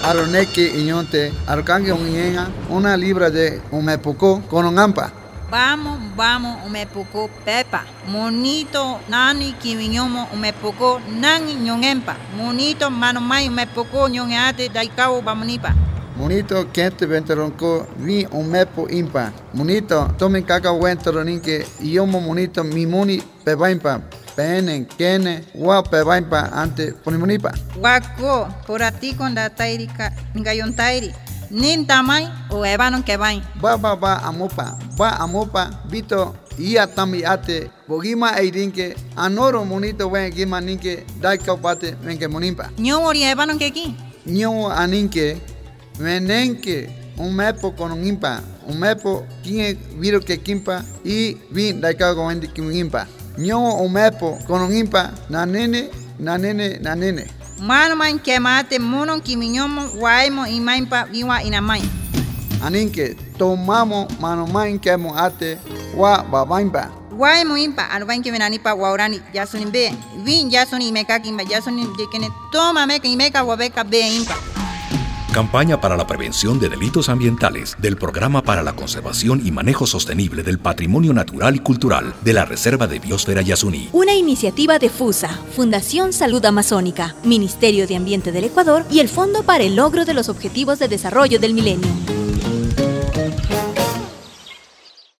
aroneki iñonte, arcangue una libra de umepuco con un ampa. Vamos, umepuco pepa. Monito, nani, kiwiñomo, umepuco, nani, ñongempa. Monito, manomay, umepuco, ñongeate, daikao, bamonipa. Monito, quente venteronco, vi umepo impa. Monito, tomen caca wenteroninque, yomo monito, mi moni, pebaimpa. Penen, kene, wa pebaimpa ante ponimonipa. Wako, por ti con da tairika, ngayon tairi. Nin tamay o ebanon que vain. Va amopa, vito ia tami ate, bogima eirinke, anoro monito wen gima ninke, daika pate venke monimpa. Nyo ori ebanon que aquí. Nyo aninke, menenke, un mepo con un impa, un mepo, quien viro que kimpa, y vin daika con vendi kimpa. Nyo un mepo con un impa, na nene. Mano man que mate monon kimiñomo guaimo y maimpa viwa inamay. Aninke tomamos mano man que mo ate wa babaimpa. Guaimo impa albain que venanipa guaurani yasunin be. Vin yasuni meka kimba yasunin de que toma meka y meka guabeca be impa. Campaña para la prevención de delitos ambientales del Programa para la Conservación y Manejo Sostenible del Patrimonio Natural y Cultural de la Reserva de Biosfera Yasuní. Una iniciativa de FUSA, Fundación Salud Amazónica, Ministerio de Ambiente del Ecuador y el Fondo para el Logro de los Objetivos de Desarrollo del Milenio.